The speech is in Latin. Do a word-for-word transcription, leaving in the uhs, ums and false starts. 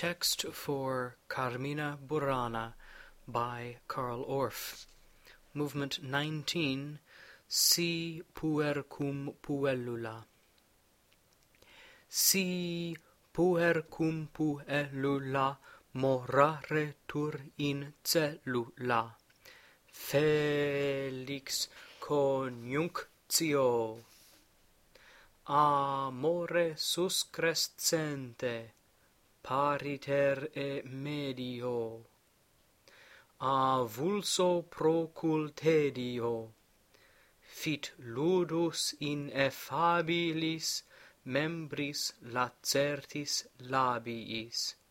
text for Carmina Burana by Carl Orff. Movement nineteen, Si puer cum puellula. Si puer cum puellula morare tur in cellula. Felix conjunctio. Amore suscrescente, pariter e medio. Avulso procultedio. Fit ludus ineffabilis membris lacertis labiis.